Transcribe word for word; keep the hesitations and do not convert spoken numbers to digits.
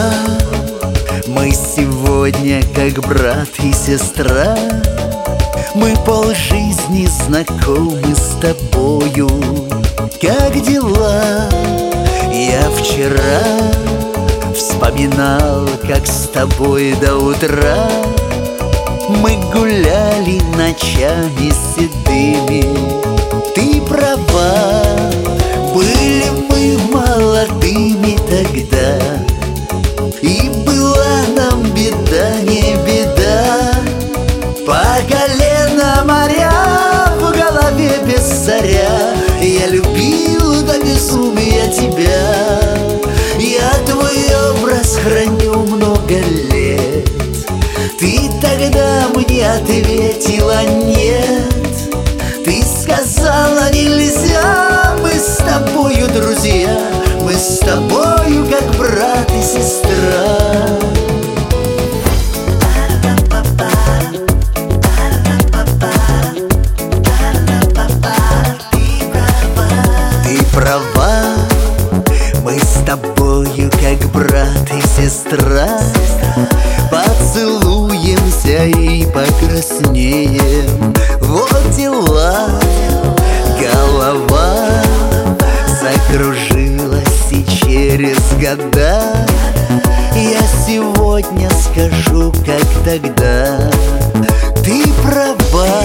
права, мы сегодня как брат и сестра. Мы полжизни знакомы с тобою. Как дела? Я вчера вспоминал, как с тобой до утра мы гуляли ночами седыми. Ты права, были мы молодыми тогда, и была нам беда, не беда. По колено моря, в голове без царя. Я любил до безумия тебя. Я твой образ храню много лет. Ты тогда мне ответила нет. Ты сказала нельзя. Мы с тобою друзья, мы с тобою как брат и сестра. Права, мы с тобою как брат и сестра. Поцелуемся и покраснеем. Вот дела. Голова закружилась и через года я сегодня скажу, как тогда. Ты права,